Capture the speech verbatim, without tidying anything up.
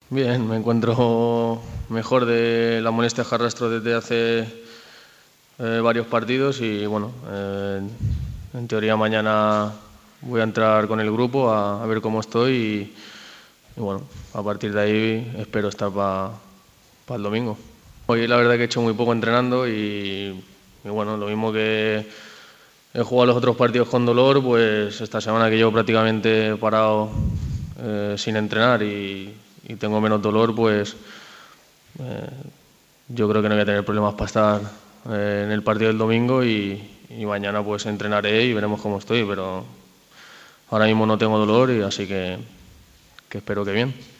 Bien, me encuentro mejor de las molestias que arrastro desde hace eh, varios partidos y bueno, eh, en teoría mañana voy a entrar con el grupo a, a ver cómo estoy y, y bueno, a partir de ahí espero estar para pa el domingo. Hoy la verdad que he hecho muy poco entrenando y, y bueno, lo mismo que he jugado los otros partidos con dolor, pues esta semana que llevo prácticamente parado eh, sin entrenar y, y tengo menos dolor, pues eh, yo creo que no voy a tener problemas para estar eh, en el partido del domingo y, y mañana pues entrenaré y veremos cómo estoy, pero ahora mismo no tengo dolor y así que, que espero que bien.